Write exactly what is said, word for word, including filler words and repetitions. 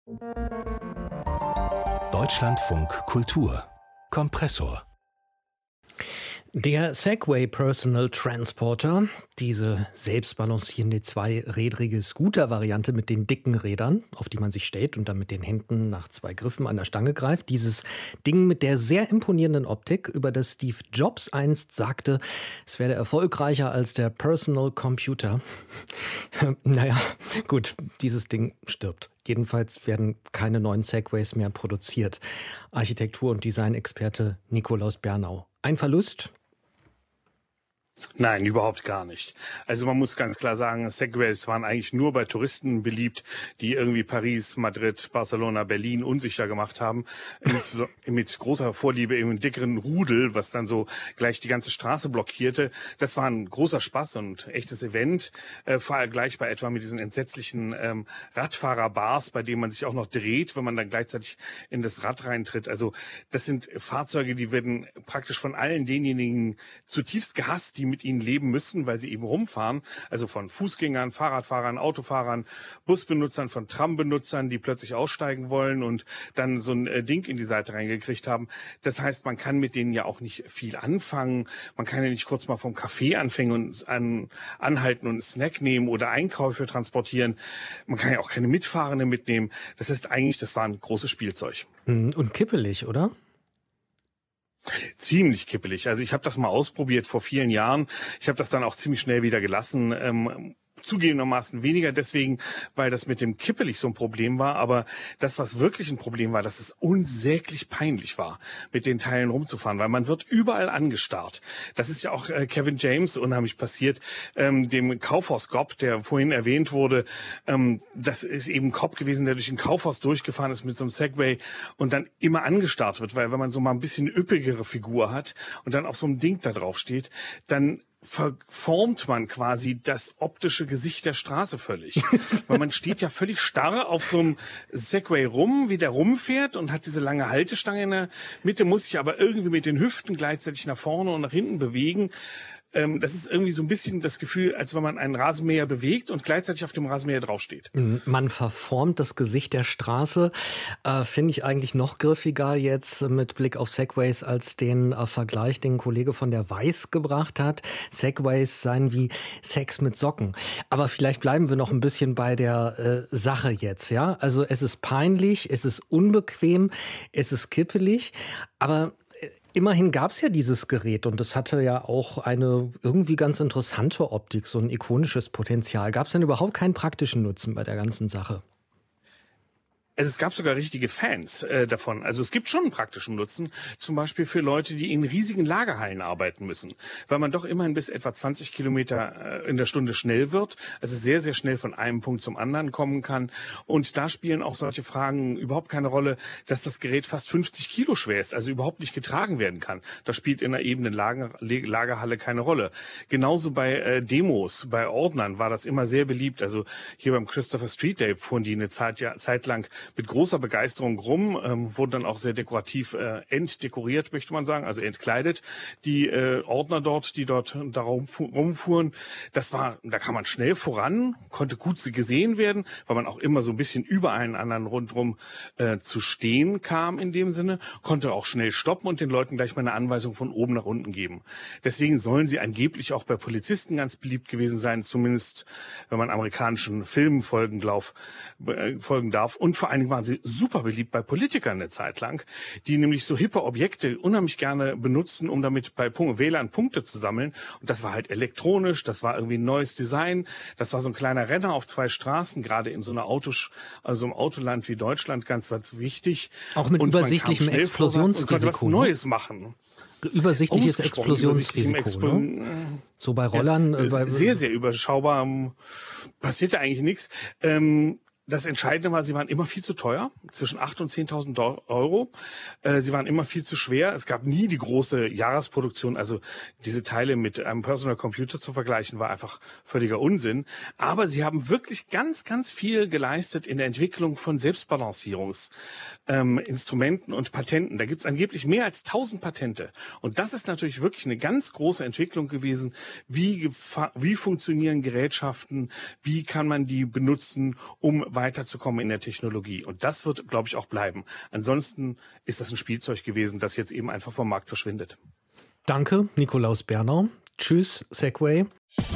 Deutschlandfunk Kultur Kompressor. Der Segway Personal Transporter, diese selbstbalancierende zweirädrige Scooter-Variante mit den dicken Rädern, auf die man sich stellt und dann mit den Händen nach zwei Griffen an der Stange greift. Dieses Ding mit der sehr imponierenden Optik, über das Steve Jobs einst sagte, es werde erfolgreicher als der Personal Computer. Naja, gut, dieses Ding stirbt. Jedenfalls werden keine neuen Segways mehr produziert. Architektur- und Designexperte Nikolaus Bernau. Ein Verlust? Nein, überhaupt gar nicht. Also man muss ganz klar sagen, Segways waren eigentlich nur bei Touristen beliebt, die irgendwie Paris, Madrid, Barcelona, Berlin unsicher gemacht haben. Mit großer Vorliebe im dickeren Rudel, was dann so gleich die ganze Straße blockierte. Das war ein großer Spaß und echtes Event, äh, vergleichbar etwa mit diesen entsetzlichen ähm, Radfahrerbars, bei denen man sich auch noch dreht, wenn man dann gleichzeitig in das Rad reintritt. Also das sind Fahrzeuge, die werden praktisch von allen denjenigen zutiefst gehasst, die mit ihnen leben müssen, weil sie eben rumfahren. Also von Fußgängern, Fahrradfahrern, Autofahrern, Busbenutzern, von Trambenutzern, die plötzlich aussteigen wollen und dann so ein äh, Ding in die Seite reingekriegt haben. Das heißt, man kann mit denen ja auch nicht viel anfangen. Man kann ja nicht kurz mal vom Café anfangen und an, anhalten und einen Snack nehmen oder Einkäufe transportieren. Man kann ja auch keine Mitfahrende mitnehmen. Das heißt eigentlich, das war ein großes Spielzeug. Und kippelig, oder? Ziemlich kippelig. Also ich habe das mal ausprobiert vor vielen Jahren. Ich habe das dann auch ziemlich schnell wieder gelassen. Ähm, zugegebenermaßen weniger deswegen, weil das mit dem kippelig so ein Problem war. Aber das, was wirklich ein Problem war, dass es unsäglich peinlich war, mit den Teilen rumzufahren, weil man wird überall angestarrt. Das ist ja auch äh, Kevin James unheimlich passiert, ähm, dem Kaufhaus-Cop, der vorhin erwähnt wurde. Ähm, das ist eben ein Cop gewesen, der durch ein Kaufhaus durchgefahren ist mit so einem Segway und dann immer angestarrt wird, weil wenn man so mal ein bisschen üppigere Figur hat und dann auf so einem Ding da drauf steht, dann verformt man quasi das optische Gesicht der Straße völlig. Weil man steht ja völlig starr auf so einem Segway rum, wie der rumfährt und hat diese lange Haltestange in der Mitte, muss sich aber irgendwie mit den Hüften gleichzeitig nach vorne und nach hinten bewegen. Ähm, das ist irgendwie so ein bisschen das Gefühl, als wenn man einen Rasenmäher bewegt und gleichzeitig auf dem Rasenmäher draufsteht. Man verformt das Gesicht der Straße. Äh, finde ich eigentlich noch griffiger jetzt mit Blick auf Segways als den äh, Vergleich, den ein Kollege von der Weiß gebracht hat. Segways seien wie Sex mit Socken. Aber vielleicht bleiben wir noch ein bisschen bei der äh, Sache jetzt, ja? Also es ist peinlich, es ist unbequem, es ist kippelig, aber immerhin gab es ja dieses Gerät und es hatte ja auch eine irgendwie ganz interessante Optik, so ein ikonisches Potenzial. Gab es denn überhaupt keinen praktischen Nutzen bei der ganzen Sache? Also es gab sogar richtige Fans äh, davon. Also es gibt schon einen praktischen Nutzen, zum Beispiel für Leute, die in riesigen Lagerhallen arbeiten müssen, weil man doch immerhin bis etwa zwanzig Kilometer äh, in der Stunde schnell wird, also sehr, sehr schnell von einem Punkt zum anderen kommen kann. Und da spielen auch solche Fragen überhaupt keine Rolle, dass das Gerät fast fünfzig Kilo schwer ist, also überhaupt nicht getragen werden kann. Das spielt in einer ebenen Lager, Lagerhalle keine Rolle. Genauso bei äh, Demos, bei Ordnern war das immer sehr beliebt. Also hier beim Christopher Street Day fuhren die eine Zeit, ja, Zeit lang mit großer Begeisterung rum, ähm, wurden dann auch sehr dekorativ äh, entdekoriert, möchte man sagen, also entkleidet. Die äh, Ordner dort, die dort da rumfuhren, das war, da kam man schnell voran, konnte gut gesehen werden, weil man auch immer so ein bisschen über allen anderen rundrum äh, zu stehen kam in dem Sinne, konnte auch schnell stoppen und den Leuten gleich mal eine Anweisung von oben nach unten geben. Deswegen sollen sie angeblich auch bei Polizisten ganz beliebt gewesen sein, zumindest wenn man amerikanischen Filmen folgen, glaub, äh, folgen darf. Und vor allen Dingen waren sie super beliebt bei Politikern eine Zeit lang, die nämlich so hippe Objekte unheimlich gerne benutzten, um damit bei Wählern Punkte zu sammeln. Und das war halt elektronisch, das war irgendwie ein neues Design, das war so ein kleiner Renner auf zwei Straßen, gerade in so einer Autos, also im Autoland wie Deutschland ganz was wichtig. Auch mit und übersichtlichem Explosionsrisiko. Und konnte was Neues machen. Übersichtliches Explosionsrisiko, Explo- ne? So bei Rollern. Ja, äh, bei, sehr, sehr überschaubar. Passierte eigentlich nichts. Ähm, Das Entscheidende war, sie waren immer viel zu teuer, zwischen achttausend und zehntausend Euro. Äh, sie waren immer viel zu schwer. Es gab nie die große Jahresproduktion. Also diese Teile mit einem Personal Computer zu vergleichen, war einfach völliger Unsinn. Aber sie haben wirklich ganz, ganz viel geleistet in der Entwicklung von Selbstbalancierungsinstrumenten ähm, und Patenten. Da gibt es angeblich mehr als tausend Patente. Und das ist natürlich wirklich eine ganz große Entwicklung gewesen. Wie, wie funktionieren Gerätschaften? Wie kann man die benutzen, um weiterzukommen in der Technologie. Und das wird, glaube ich, auch bleiben. Ansonsten ist das ein Spielzeug gewesen, das jetzt eben einfach vom Markt verschwindet. Danke, Nikolaus Bernau. Tschüss, Segway.